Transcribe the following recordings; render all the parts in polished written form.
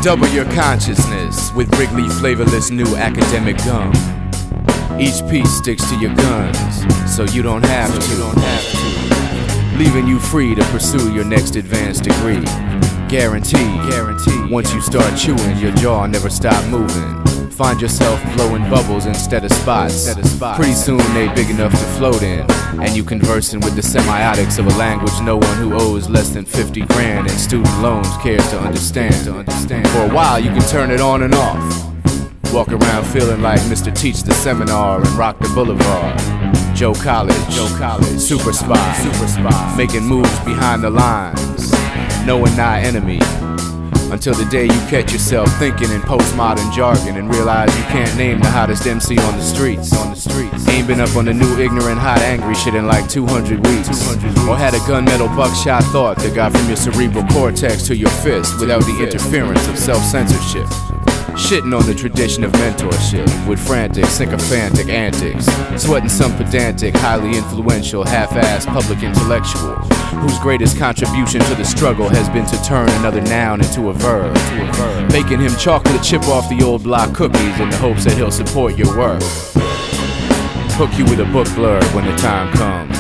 Double your consciousness with Wrigley flavorless new academic gum. Each piece sticks to your guns, so you don't have to. Leaving you free to pursue your next advanced degree. Guaranteed. Once you start chewing, your jaw never stop moving. Find yourself blowing bubbles instead of spots. Pretty soon they big enough to float in, and you conversing with the semiotics of a language no one who owes less than 50 grand in student loans cares to understand. For a while you can turn it on and off. Walk around feeling like Mr. Teach the Seminar and rock the boulevard. Joe College, super spy, making moves behind the lines, knowing thy enemy. Until the day you catch yourself thinking in postmodern jargon and realize you can't name the hottest MC on the streets. Ain't been up on the new ignorant, hot, angry shit in like 200 weeks. Or had a gunmetal buckshot thought that got from your cerebral cortex to your fist without the interference of self-censorship. Shitting on the tradition of mentorship with frantic, sycophantic antics. Sweating some pedantic, highly influential, half-assed public intellectual whose greatest contribution to the struggle has been to turn another noun into a verb. Making him chocolate chip off the old block cookies in the hopes that he'll support your work. Hook you with a book blurb when the time comes.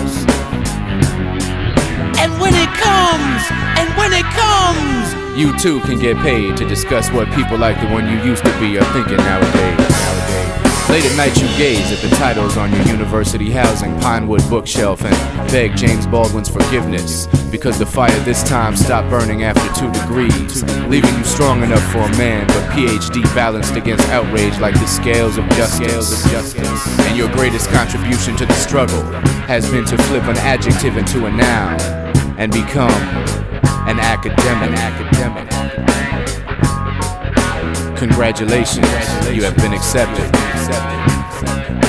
And when it comes, you too can get paid to discuss what people like the one you used to be are thinking nowadays. Late at night you gaze at the titles on your university housing Pinewood bookshelf and beg James Baldwin's forgiveness because the fire this time stopped burning after 2 degrees, leaving you strong enough for a man but PhD balanced against outrage like the scales of justice. And your greatest contribution to the struggle has been to flip an adjective into a noun and become an academic. Congratulations, you have been accepted.